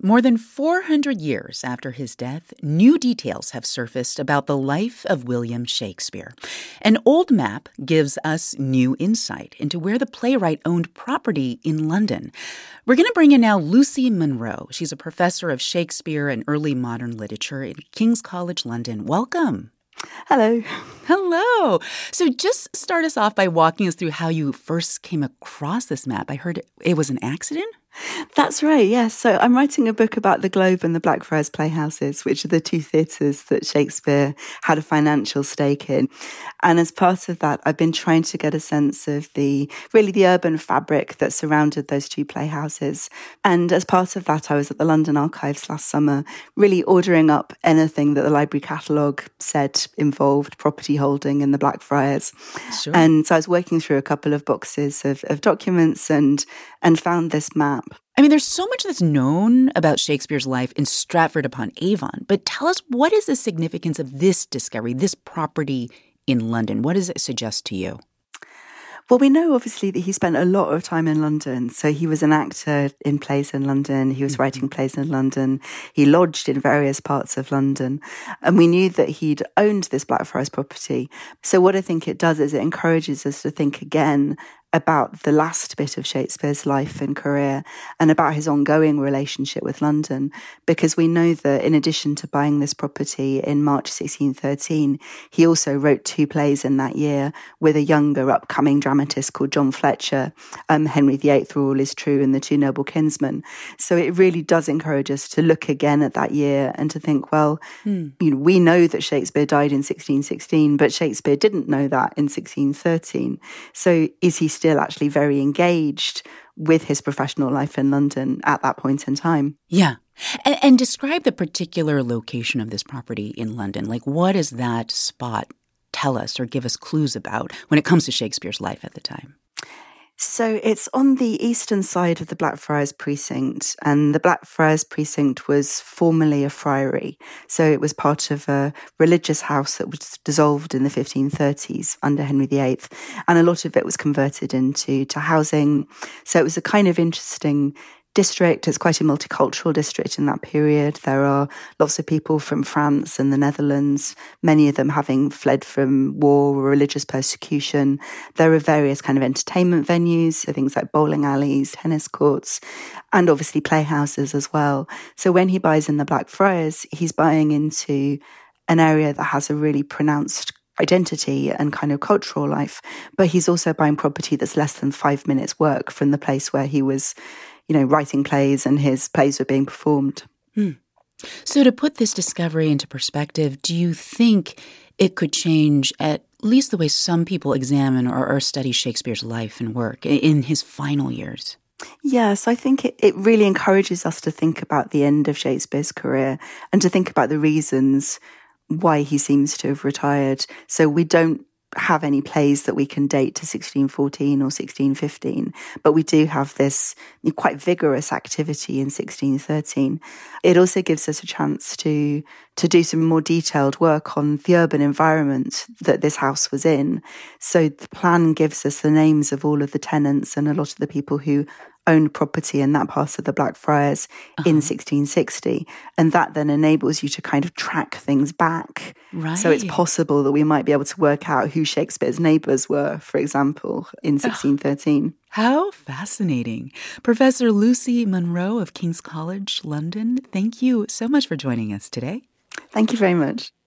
More than 400 years after his death, new details have surfaced about the life of William Shakespeare. An old map gives us new insight into where the playwright owned property in London. We're going to bring in now Lucy Munro. She's a professor of Shakespeare and early modern literature at King's College London. Welcome. Hello. Hello. So just start us off by walking us through how you first came across this map. I heard it was an accident? That's right, yes. So I'm writing a book about the Globe and the Blackfriars Playhouses, which are the two theatres that Shakespeare had a financial stake in. And as part of that, I've been trying to get a sense of the urban fabric that surrounded those two playhouses. And as part of that, I was at the London Archives last summer, really ordering up anything that the library catalogue said involved property holding in the Blackfriars. Sure. And so I was working through a couple of boxes of documents and found this map. I mean, there's so much that's known about Shakespeare's life in Stratford-upon-Avon, but tell us, what is the significance of this discovery, this property in London? What does it suggest to you? Well, we know obviously that he spent a lot of time in London. So he was an actor in plays in London. He was writing plays in London. He lodged in various parts of London. And we knew that he'd owned this Blackfriars property. So what I think it does is it encourages us to think again about the last bit of Shakespeare's life and career and about his ongoing relationship with London, because we know that in addition to buying this property in March 1613, he also wrote two plays in that year with a younger upcoming dramatist called John Fletcher, Henry VIII, Through All Is True, and The Two Noble Kinsmen. So it really does encourage us to look again at that year and to think, well, we know that Shakespeare died in 1616, but Shakespeare didn't know that in 1613. So is he still actually very engaged with his professional life in London at that point in time? Yeah. And describe the particular location of this property in London. Like, what does that spot tell us or give us clues about when it comes to Shakespeare's life at the time? So it's on the eastern side of the Blackfriars precinct, and the Blackfriars precinct was formerly a friary. So it was part of a religious house that was dissolved in the 1530s under Henry VIII, and a lot of it was converted into housing. So it was a kind of interesting district. It's quite a multicultural district in that period. There are lots of people from France and the Netherlands, many of them having fled from war or religious persecution. There are various kind of entertainment venues, so things like bowling alleys, tennis courts, and obviously playhouses as well. So when he buys in the Blackfriars, he's buying into an area that has a really pronounced identity and kind of cultural life, but he's also buying property that's less than 5 minutes work from the place where he was writing plays and his plays were being performed. So to put this discovery into perspective, do you think it could change at least the way some people examine or study Shakespeare's life and work in his final years? Yes, I think it really encourages us to think about the end of Shakespeare's career and to think about the reasons why he seems to have retired. So we don't have any plays that we can date to 1614 or 1615, but we do have this quite vigorous activity in 1613. It also gives us a chance to do some more detailed work on the urban environment that this house was in. So the plan gives us the names of all of the tenants and a lot of the people who owned property in that part of the Blackfriars in 1660. And that then enables you to kind of track things back. Right. So it's possible that we might be able to work out who Shakespeare's neighbours were, for example, in 1613. How fascinating. Professor Lucy Munro of King's College London, thank you so much for joining us today. Thank you very much.